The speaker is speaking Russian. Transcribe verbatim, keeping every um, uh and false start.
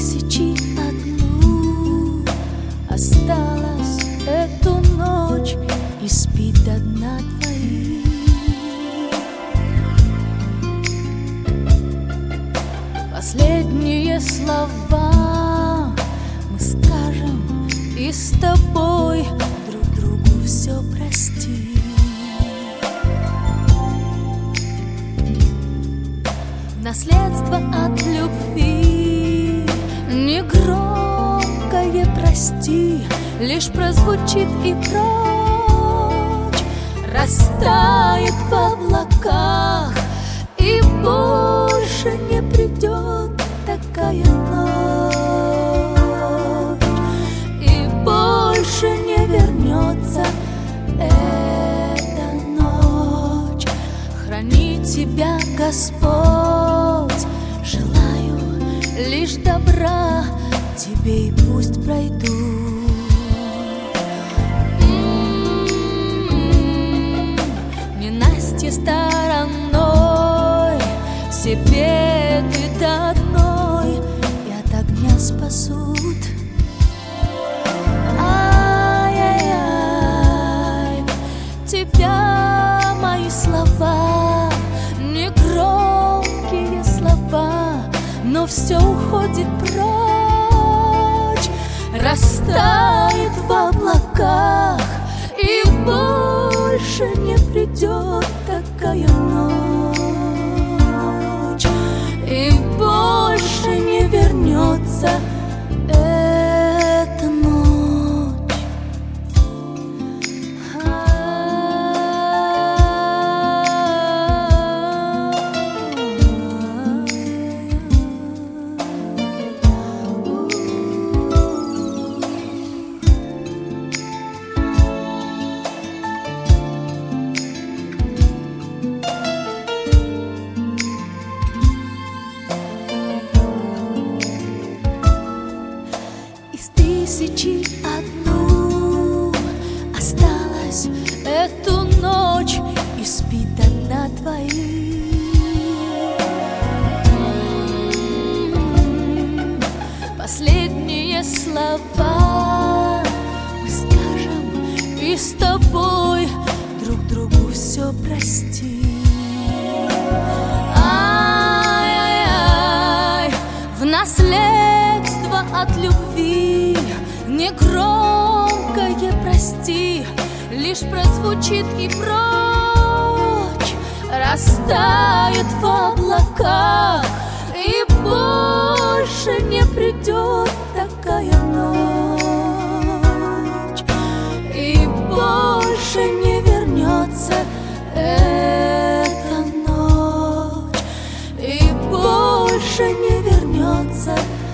тысячи одну осталась эту ночь и спит до дна твоих. Последние слова мы скажем и с тобой друг другу все прости. Наследство от любви, негромкое прости, лишь прозвучит и прочь, растает в облаках, и больше не придет такая ночь, и больше не вернется эта ночь. Храни тебя Господь, желаю лишь добра тебе, и пусть пройдут ненастье стороной все беды до одной, и от огня спасут. Ай-яй-яй, тебя мои слова, негромкие слова, но все уходит прочь, растает в облаках, и больше не придет такая ночь, и больше не вернется эта ночь. Из тысячи одну осталась эту ночь и спит до дна твоих. Последние слова мы скажем и с тобой друг другу все прости. Ай-яй-яй, в наследство от любви, негромкое прости, лишь прозвучит и прочь, растает в облаках, и больше не придет такая ночь, и больше не вернется эта ночь, и больше не вернется